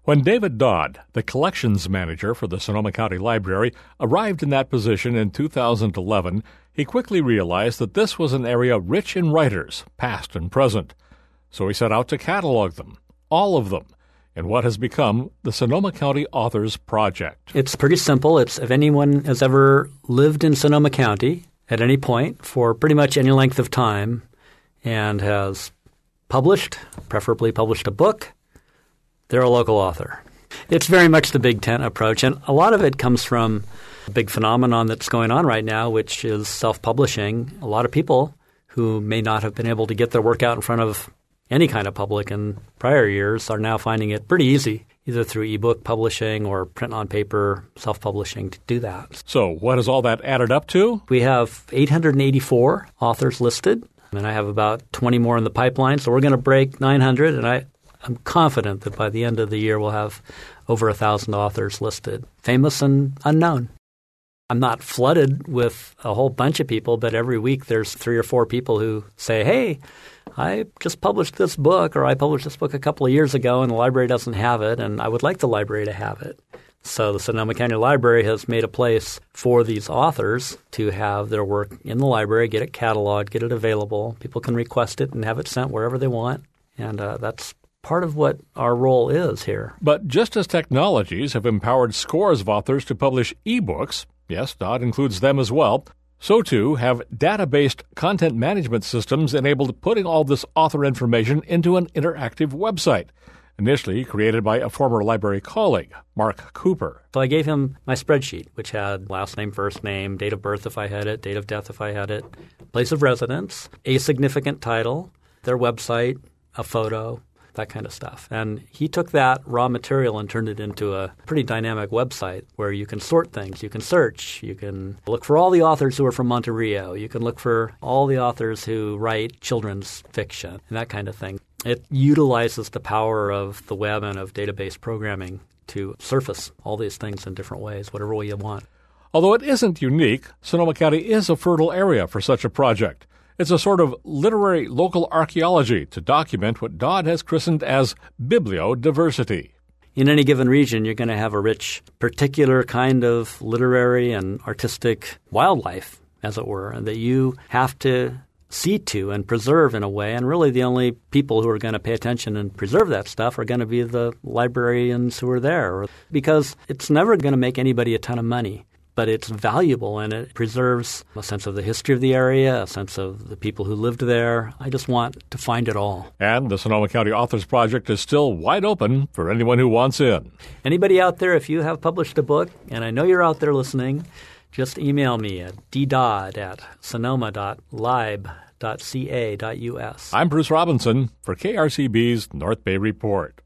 When David Dodd, the collections manager for the Sonoma County Library, arrived in that position in 2011, he quickly realized that this was an area rich in writers, past and present. So he set out to catalog them, all of them, in what has become the Sonoma County Authors Project. It's pretty simple. It's if anyone has ever lived in Sonoma County at any point for pretty much any length of time and has published, preferably published a book, they're a local author. It's very much the Big Tent approach, and a lot of it comes from a big phenomenon that's going on right now, which is self-publishing. A lot of people who may not have been able to get their work out in front of any kind of public in prior years are now finding it pretty easy, either through ebook publishing or print on paper self-publishing, to do that. So what has all that added up to? We have 884 authors listed, and I have about 20 more in the pipeline, so we're going to break 900, and I'm confident that by the end of the year we'll have over 1,000 authors listed, famous and unknown. I'm not flooded with a whole bunch of people, but every week there's 3 or 4 people who say, hey, I just published this book, or I published this book a couple of years ago and the library doesn't have it, and I would like the library to have it. So the Sonoma County Library has made a place for these authors to have their work in the library, get it cataloged, get it available. People can request it and have it sent wherever they want, and that's part of what our role is here. But just as technologies have empowered scores of authors to publish ebooks, yes, Dodd includes them as well, so too have data-based content management systems enabled putting all this author information into an interactive website, initially created by a former library colleague, Mark Cooper. So I gave him my spreadsheet, which had last name, first name, date of birth if I had it, date of death if I had it, place of residence, a significant title, their website, a photo, that kind of stuff. And he took that raw material and turned it into a pretty dynamic website where you can sort things. You can search. You can look for all the authors who are from Monte Rio. You can look for all the authors who write children's fiction and that kind of thing. It utilizes the power of the web and of database programming to surface all these things in different ways, whatever way you want. Although it isn't unique, Sonoma County is a fertile area for such a project. It's a sort of literary local archaeology to document what Dodd has christened as bibliodiversity. In any given region, you're going to have a rich, particular kind of literary and artistic wildlife, as it were, that you have to see to and preserve in a way. And really the only people who are going to pay attention and preserve that stuff are going to be the librarians who are there, because it's never going to make anybody a ton of money. But it's valuable, and it preserves a sense of the history of the area, a sense of the people who lived there. I just want to find it all. And the Sonoma County Authors Project is still wide open for anyone who wants in. Anybody out there, if you have published a book, and I know you're out there listening, just email me at ddodd@sonoma.lib.ca.us. I'm Bruce Robinson for KRCB's North Bay Report.